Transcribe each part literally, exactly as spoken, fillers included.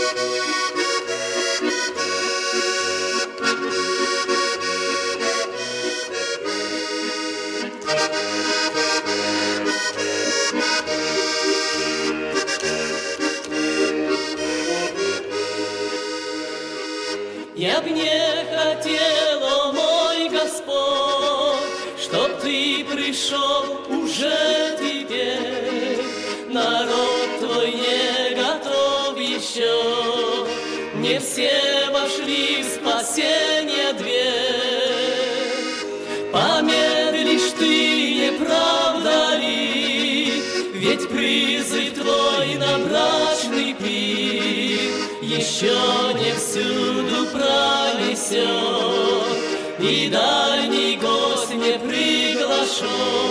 Я б не хотела, мой Господь, чтоб Ты пришел уже теперь. Народ Твой не готов еще, не все вошли в спасение дверь. Помедлишь Ты, не правда ли? Ведь призыв Твой на брачный пир еще не всюду пронесет, и дальний гость не приглашен.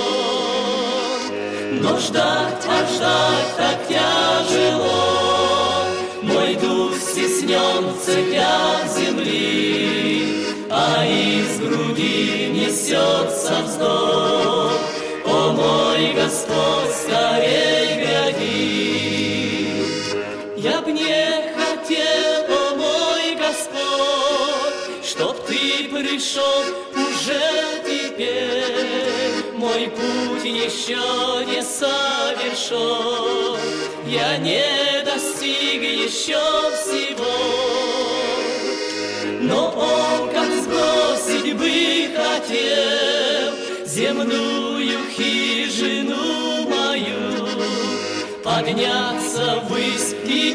Но ждать, а ждать так тяжело, мой дух стеснен в цепях земли, а из груди несется вздох. О, мой Господь, скорей гряди! Я б не хотел, о мой Господь, чтоб Ты пришел уже теперь. Мой путь еще не совершен, я не достиг еще всего. Но Он, как сбросить бы хотел земную хижину мою, подняться ввысь и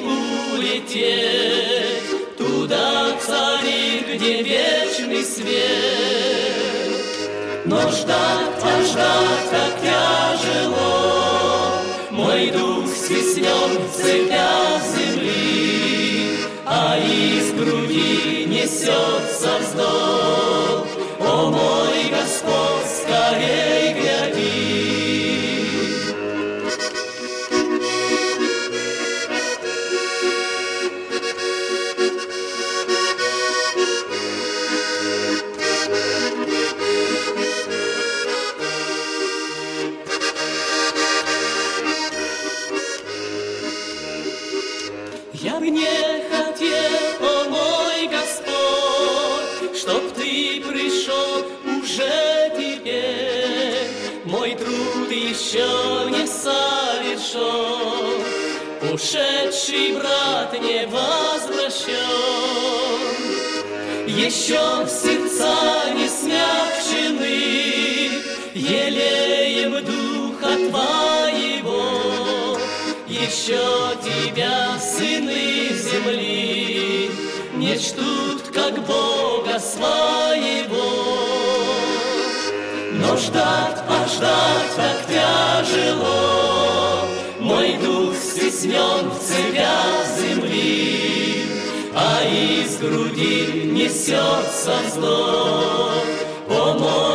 улететь туда, царит, где вечный свет. Но ждать, а ждать так тяжело, мой дух стеснен в цепях земли, а из груди несется вздох. О, мой Господь, скорей гряди! Я бы не хотел, о мой Господь, чтоб Ты пришел уже теперь. Мой труд еще не совершен, ушедший брат не возвращен. Еще сердца не смягчены елеем духа Твоего. Еще Тебя, сыны земли, не чтут, как Бога своего. Но ждать, а ждать так тяжело, мой дух стеснен в цепях земли, а из груди несется вздох. О, мой